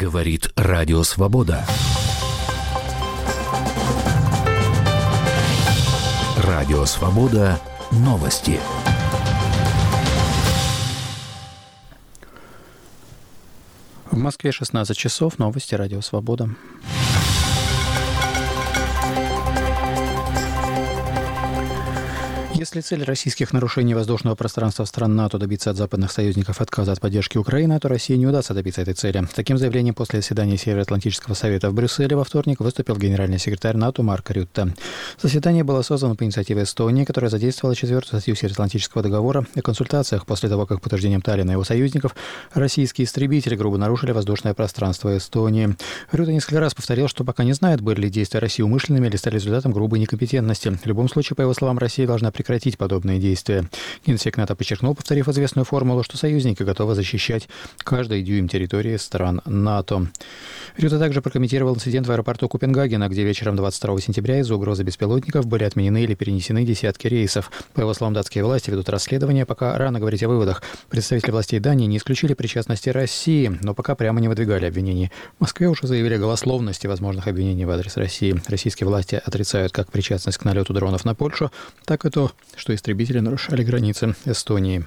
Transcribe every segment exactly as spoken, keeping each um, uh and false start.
Говорит Радио Свобода. Радио Свобода. Новости. В Москве шестнадцать часов. Новости Радио Свобода. Если цель российских нарушений воздушного пространства стран НАТО добиться от западных союзников отказа от поддержки Украины, то России не удастся добиться этой цели. С таким заявлением после заседания Североатлантического совета в Брюсселе во вторник выступил генеральный секретарь НАТО Марк Рютте. Заседание было создано по инициативе Эстонии, которая задействовала четвертую статью Североатлантического договора о консультациях после того, как, по утверждениям Таллина и его союзников, российские истребители грубо нарушили воздушное пространство Эстонии. Рютте несколько раз повторил, что пока не знает, были ли действия России умышленными или стали результатом грубой некомпетентности. В любом случае, по его словам, Россия должна прекратить подобные действия. Генсек НАТО подчеркнул, повторив известную формулу, что союзники готовы защищать каждый дюйм территории стран НАТО. Рютте также прокомментировал инцидент в аэропорту Копенгагена, где вечером двадцать второго сентября из-за угрозы беспилотников были отменены или перенесены десятки рейсов. По его словам, датские власти ведут расследование, пока рано говорить о выводах. Представители властей Дании не исключили причастности России, но пока прямо не выдвигали обвинений. В Москве уже заявили о голословности возможных обвинений в адрес России. Российские власти отрицают как причастность к налету дронов на Польшу, так и то, что истребители нарушали границы Эстонии.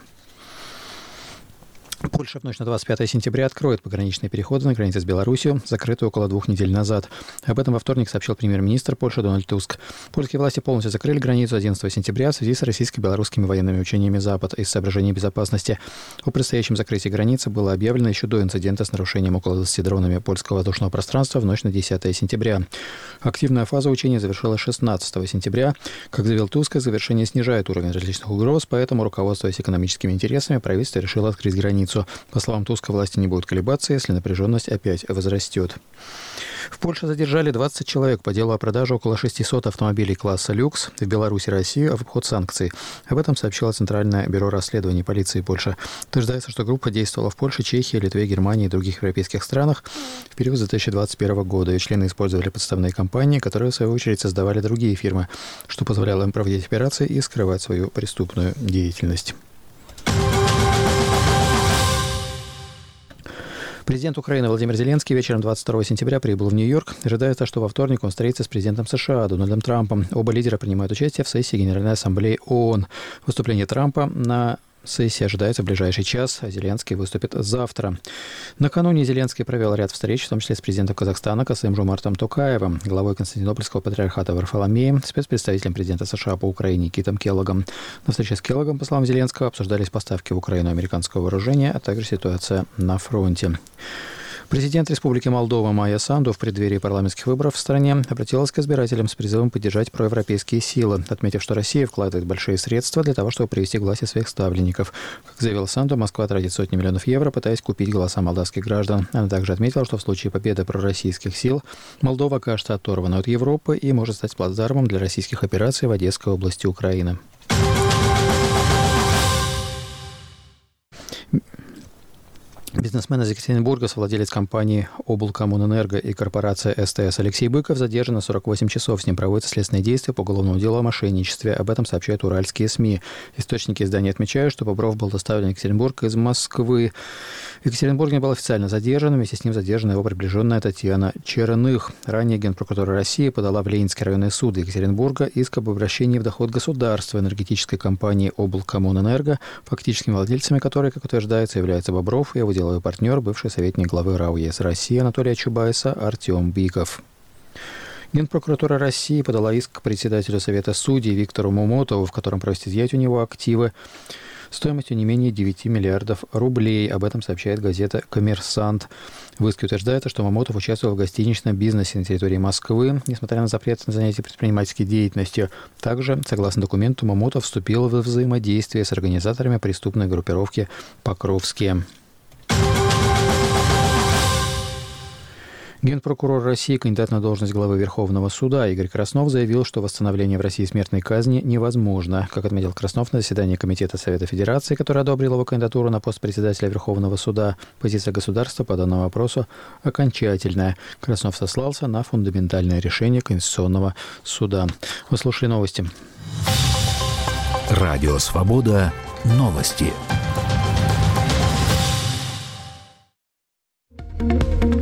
Польша в ночь на двадцать пятое сентября откроет пограничные переходы на границе с Беларусью, закрытые около двух недель назад. Об этом во вторник сообщил премьер-министр Польши Дональд Туск. Польские власти полностью закрыли границу одиннадцатого сентября в связи с российско-белорусскими военными учениями Запад из соображений безопасности. О предстоящем закрытии границы было объявлено еще до инцидента с нарушением около двадцати дронами польского воздушного пространства в ночь на десятое сентября. Активная фаза учений завершилась шестнадцатого сентября. Как заявил Туск, завершение снижает уровень различных угроз, поэтому, руководствуясь экономическими интересами, правительство решило открыть границу. По словам Туска, власти не будут колебаться, если напряженность опять возрастет. В Польше задержали двадцать человек по делу о продаже около шестисот автомобилей класса люкс в Беларуси и России в обход санкций. Об этом сообщило Центральное бюро расследований полиции Польши. Утверждается, что группа действовала в Польше, Чехии, Литве, Германии и других европейских странах в период с две тысячи двадцать первого года. Ее члены использовали подставные компании, которые, в свою очередь, создавали другие фирмы, что позволяло им проводить операции и скрывать свою преступную деятельность. Президент Украины Владимир Зеленский вечером двадцать второго сентября прибыл в Нью-Йорк. Ожидается, что во вторник он встретится с президентом США Дональдом Трампом. Оба лидера принимают участие в сессии Генеральной Ассамблеи ООН. Выступление Трампа на сессии ожидается в ближайший час, а Зеленский выступит завтра. Накануне Зеленский провел ряд встреч, в том числе с президентом Казахстана Касым-Жомартом Токаевым, главой Константинопольского патриархата Варфоломеем, спецпредставителем президента США по Украине Китом Келлогом. На встрече с Келлогом, по словам Зеленского, обсуждались поставки в Украину американского вооружения, а также ситуация на фронте. Президент Республики Молдова Майя Санду в преддверии парламентских выборов в стране обратилась к избирателям с призывом поддержать проевропейские силы, отметив, что Россия вкладывает большие средства для того, чтобы привести к власти своих ставленников. Как заявил Санду, Москва тратит сотни миллионов евро, пытаясь купить голоса молдавских граждан. Она также отметила, что в случае победы пророссийских сил Молдова окажется оторвана от Европы и может стать плацдармом для российских операций в Одесской области Украины. Бизнесмен из Екатеринбурга, совладелец компании «Облкоммунэнерго» и корпорация СТС Алексей Быков задержан на сорок восемь часов. С ним проводятся следственные действия по уголовному делу о мошенничестве. Об этом сообщают уральские СМИ. Источники издания отмечают, что Бобров был доставлен в Екатеринбург из Москвы. В Екатеринбурге был официально задержан. Вместе с ним задержана его приближенная Татьяна Черных. Ранее Генпрокуратура России подала в Ленинский районный суд Екатеринбурга иск об обращении в доход государства энергетической компании «Облкоммунэнерго», фактическими владельцами которой, как утверждается, являются Бобров и его деловой партнер, бывший советник главы РАО ЕС России Анатолия Чубайса Артем Биков. Генпрокуратура России подала иск к председателю Совета судей Виктору Момотову, в котором просит изъять у него активы стоимостью не менее девяти миллиардов рублей. Об этом сообщает газета «Коммерсант». В иске утверждается, что Момотов участвовал в гостиничном бизнесе на территории Москвы, несмотря на запрет на занятие предпринимательской деятельностью. Также, согласно документу, Момотов вступил в взаимодействие с организаторами преступной группировки «Покровские». Генпрокурор России, кандидат на должность главы Верховного суда Игорь Краснов заявил, что восстановление в России смертной казни невозможно. Как отметил Краснов на заседании Комитета Совета Федерации, который одобрил его кандидатуру на пост председателя Верховного суда, позиция государства по данному вопросу окончательная. Краснов сослался на фундаментальное решение Конституционного суда. Вы слушали новости. Радио Свобода. Новости.